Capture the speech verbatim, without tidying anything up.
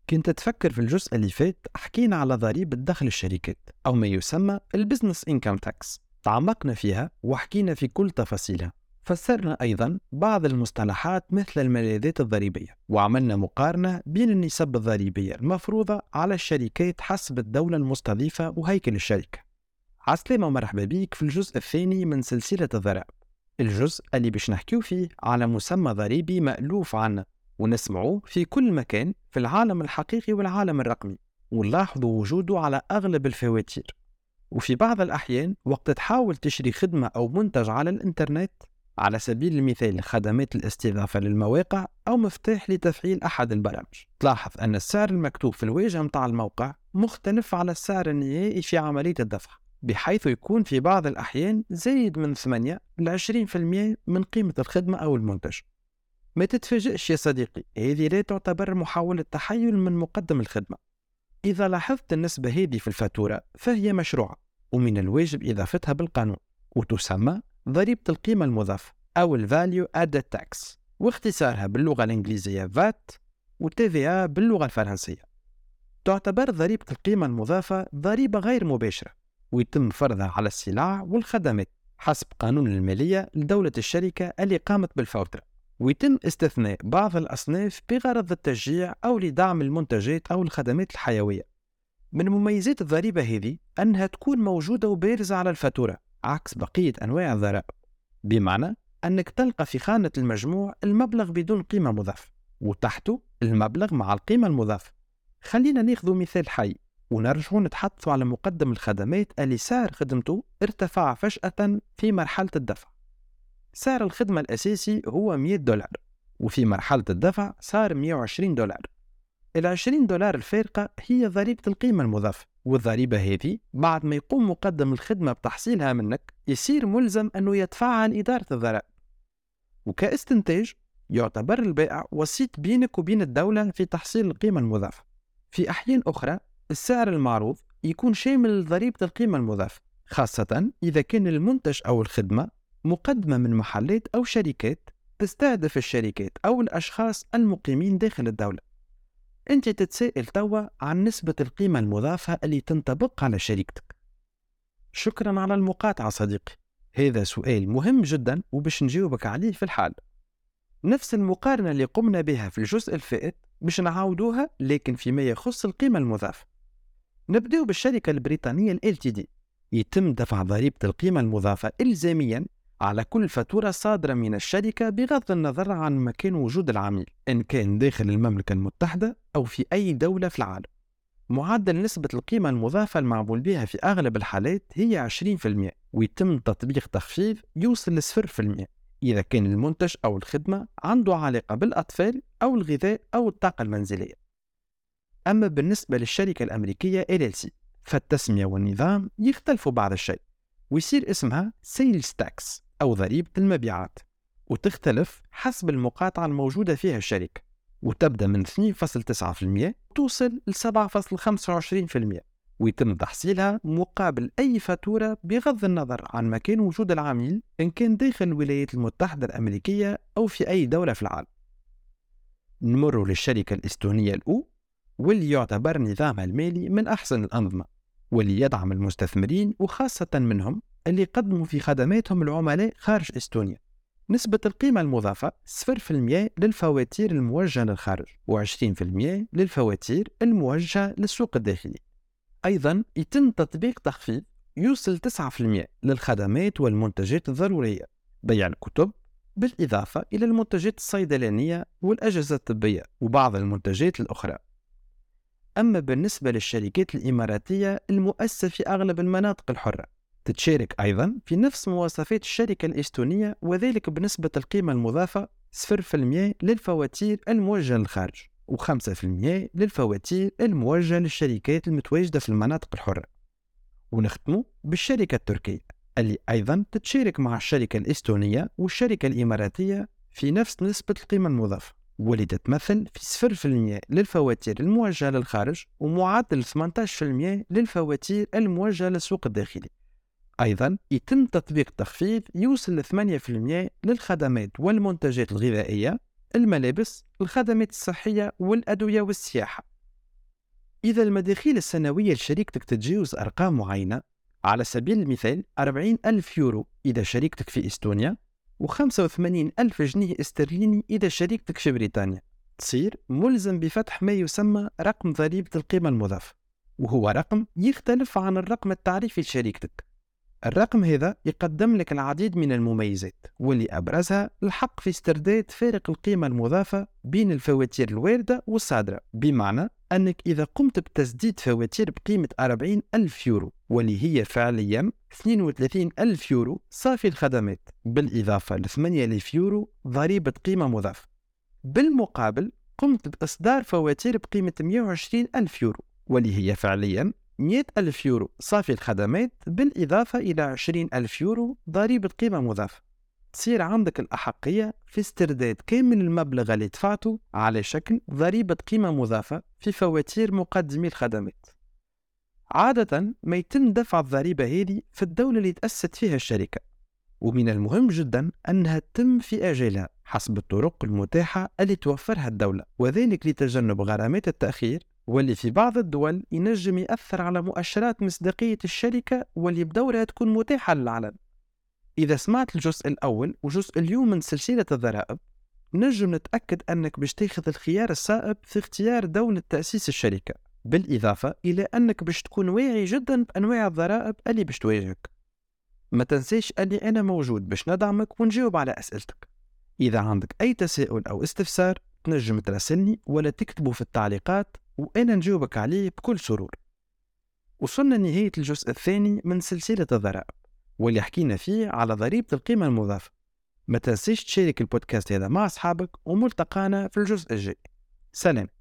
كنت تفكر في الجزء اللي فات حكينا على ضريبة دخل الشركات أو ما يسمى البزنس إنكام تاكس. تعمقنا فيها وحكينا في كل تفاصيلها. فسرنا أيضا بعض المصطلحات مثل الملاذات الضريبية، وعملنا مقارنة بين النسب الضريبية المفروضة على الشركات حسب الدولة المستضيفة وهيكل الشركة. عسلامة ومرحبا بيك في الجزء الثاني من سلسلة الضرائب، الجزء اللي باش نحكيو فيه على مسمى ضريبي مألوف عنه ونسمعوه في كل مكان في العالم الحقيقي والعالم الرقمي، ونلاحظوا وجوده على أغلب الفواتير. وفي بعض الأحيان وقت تحاول تشتري خدمة أو منتج على الإنترنت، على سبيل المثال خدمات الاستضافة للمواقع أو مفتاح لتفعيل أحد البرامج، تلاحظ أن السعر المكتوب في الواجهة متاع الموقع مختلف على السعر النهائي في عملية الدفع، بحيث يكون في بعض الأحيان زايد من ثمانية إلى عشرين بالمئة من قيمة الخدمة أو المنتج. ما تتفاجئش يا صديقي، هذه لا تعتبر محاولة تحيل من مقدم الخدمة. إذا لاحظت النسبة هذه في الفاتورة فهي مشروعة، ومن الواجب إضافتها بالقانون، وتسمى ضريبة القيمة المضافة أو ال Value Added Tax، واختصارها باللغة الإنجليزية فات و تي في إيه باللغة الفرنسية. تعتبر ضريبة القيمة المضافة ضريبة غير مباشرة، ويتم فرضها على السلع والخدمات حسب قانون المالية لدولة الشركة اللي قامت بالفوترة، ويتم استثناء بعض الأصناف بغرض التشجيع أو لدعم المنتجات أو الخدمات الحيوية. من مميزات الضريبة هذه أنها تكون موجودة وبارزة على الفاتورة عكس بقية أنواع الضرائب، بمعنى أنك تلقى في خانة المجموع المبلغ بدون قيمة مضافة وتحته المبلغ مع القيمة المضافة. خلينا ناخذ مثال حي ونرجع نتحدث على مقدم الخدمات اللي سعر خدمته ارتفع فجأة في مرحلة الدفع. سعر الخدمة الأساسي هو مئة دولار، وفي مرحلة الدفع صار مئة وعشرين دولار. العشرين دولار الفارقة هي ضريبة القيمة المضافة، والضريبة هذه بعد ما يقوم مقدم الخدمة بتحصيلها منك يصير ملزم أنه يدفعها لإدارة الضرائب، وكاستنتاج يعتبر البائع وسيط بينك وبين الدولة في تحصيل القيمة المضافة. في أحيان أخرى السعر المعروض يكون شامل ضريبة القيمة المضافة، خاصة إذا كان المنتج أو الخدمة مقدمة من محلات أو شركات تستهدف الشركات أو الأشخاص المقيمين داخل الدولة. أنت تتساءل توا عن نسبة القيمة المضافة اللي تنطبق على شركتك. شكرا على المقاطعة صديقي، هذا سؤال مهم جدا وباش نجاوبك عليه في الحال. نفس المقارنة اللي قمنا بها في الجزء الفائت باش نعاودوها، لكن فيما يخص القيمة المضافة. نبدأ بالشركة البريطانية ال إل تي دي. يتم دفع ضريبة القيمة المضافة إلزاميا على كل فاتورة صادرة من الشركة بغض النظر عن مكان وجود العميل، إن كان داخل المملكة المتحدة أو في أي دولة في العالم. معدل نسبة القيمة المضافة المعمول بها في أغلب الحالات هي عشرين بالمئة، ويتم تطبيق تخفيض يوصل ل صفر بالمئة إذا كان المنتج أو الخدمة عنده علاقة بالأطفال أو الغذاء أو الطاقة المنزلية. أما بالنسبة للشركة الأمريكية إل إل سي فالتسمية والنظام يختلفوا بعض الشيء، ويصير اسمها Sales Tax أو ضريبة المبيعات، وتختلف حسب المقاطعة الموجودة فيها الشركة، وتبدأ من اثنين فاصلة تسعة بالمئة توصل ل سبعة فاصلة خمسة وعشرين بالمئة، ويتم تحصيلها مقابل أي فاتورة بغض النظر عن مكان وجود العميل، إن كان داخل الولايات المتحدة الأمريكية أو في أي دولة في العالم. نمر للشركة الإستونية الأو، واللي يعتبر نظامها المالي من أحسن الأنظمة، واللي يدعم المستثمرين وخاصة منهم اللي قدموا في خدماتهم العملاء خارج إستونيا. نسبة القيمة المضافة صفر بالمئة للفواتير الموجهة للخارج وعشرين بالمئة للفواتير الموجهة للسوق الداخلي. أيضا يتم تطبيق تخفيض يوصل تسعة بالمئة للخدمات والمنتجات الضرورية، بيع الكتب، بالإضافة إلى المنتجات الصيدلانية والأجهزة الطبية وبعض المنتجات الأخرى. أما بالنسبة للشركات الإماراتية المؤسسة في أغلب المناطق الحرة، تتشارك أيضا في نفس مواصفات الشركة الإستونية، وذلك بنسبة القيمة المضافة صفر بالمئة للفواتير الموجهة للخارج وخمسة بالمئة للفواتير الموجهة للشركات المتواجدة في المناطق الحرة. ونختموا بالشركة التركية اللي أيضا تتشارك مع الشركة الإستونية والشركة الإماراتية في نفس نسبة القيمة المضافة، واللي تتمثل في صفر بالمئة للفواتير الموجهة للخارج ومعدل ثمانية عشر بالمئة للفواتير الموجهة للسوق الداخلي. أيضا يتم تطبيق تخفيض يوصل ل ثمانية بالمئة للخدمات والمنتجات الغذائية، الملابس، الخدمات الصحية والأدوية والسياحة. إذا المداخيل السنوية لشركتك تتجاوز أرقام معينة، على سبيل المثال أربعين ألف يورو إذا شركتك في إستونيا، وخمسة وثمانين ألف جنيه استرليني إذا شركتك في بريطانيا، تصير ملزم بفتح ما يسمى رقم ضريبة القيمة المضافة، وهو رقم يختلف عن الرقم التعريفي لشركتك. الرقم هذا يقدم لك العديد من المميزات، واللي أبرزها الحق في استرداد فارق القيمة المضافة بين الفواتير الواردة والصادرة، بمعنى أنك إذا قمت بتسديد فواتير بقيمة أربعين ألف يورو واللي هي فعليا اثنين وثلاثين ألف يورو صافي الخدمات، بالإضافة ل ثمانية آلاف يورو ضريبة قيمة مضافة، بالمقابل قمت بإصدار فواتير بقيمة مئة وعشرين ألف يورو واللي هي فعليا مئة ألف يورو صافي الخدمات، بالإضافة إلى عشرين ألف يورو ضريبة قيمة مضافة. تصير عندك الأحقية في استرداد كامل المبلغ اللي دفعته على شكل ضريبة قيمة مضافة في فواتير مقدمي الخدمات. عادة ما يتم دفع الضريبة هذه في الدولة اللي تأسست فيها الشركة، ومن المهم جدا أنها تتم في أجلها حسب الطرق المتاحة اللي توفرها الدولة، وذلك لتجنب غرامات التأخير واللي في بعض الدول ينجم يأثر على مؤشرات مصداقية الشركة واللي بدورها تكون متاحة للعلن. إذا سمعت الجزء الأول وجزء اليوم من سلسلة الضرائب، نجم نتأكد أنك باش تاخذ الخيار الصائب في اختيار دولة تأسيس الشركة، بالإضافة إلى أنك باش تكون واعي جدا بأنواع الضرائب اللي باش تواجهك. ما تنسيش أني أنا موجود باش ندعمك ونجاوب على أسئلتك. إذا عندك أي تساؤل أو استفسار تنجم تراسلني ولا تكتبه في التعليقات وأنا نجاوبك عليه بكل سرور. وصلنا نهاية الجزء الثاني من سلسلة الضرائب واللي حكينا فيه على ضريبة القيمة المضافة. ما تنسيش تشارك البودكاست هذا مع أصحابك، وملتقانا في الجزء الجاي. سلام.